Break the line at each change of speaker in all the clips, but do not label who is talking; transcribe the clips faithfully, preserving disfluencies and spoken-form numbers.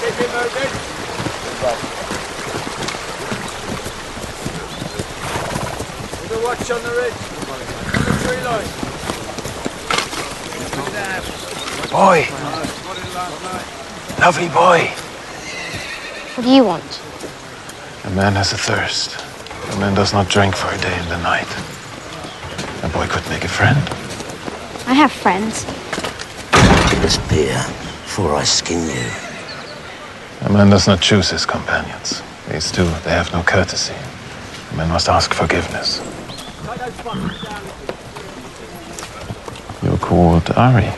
Keep it moving. Keep a watch on the ridge. On the tree line.
Boy. Lovely boy.
What do you want?
A man has a thirst. A man does not drink for a day and a night. A boy could make a friend.
I have friends.
This beer before I skin you.
A man does not choose his companions. These two, they have no courtesy. A man must ask forgiveness. You're called Ari.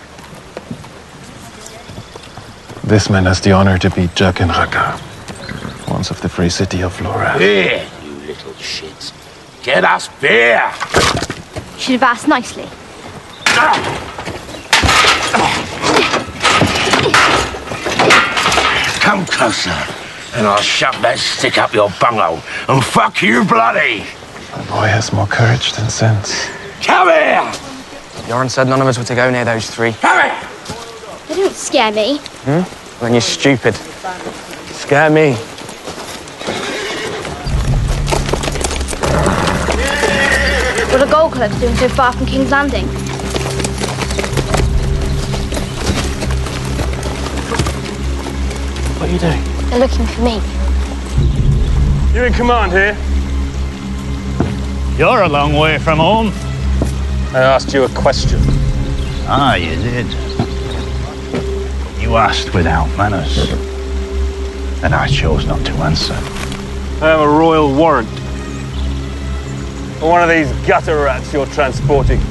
This man has the honor to be Jaqen Raka, once of the free city of Lora.
Beer, you little shit. Get us beer!
Should have asked nicely.
Come closer, and I'll shove that stick up your bunghole and fuck you bloody!
The boy has more courage than sense.
Come here!
Yoren said none of us were to go near those three.
Come here!
They don't scare me.
Hmm? Then you're stupid. Scare me.
What are Gold Clubs doing so far from King's Landing?
What are you doing?
They're looking for me.
You in command here?
You're a long way from home.
I asked you a question.
Ah, you did. You asked without manners, and I chose not to answer.
I have a royal warrant. For one of these gutter rats you're transporting.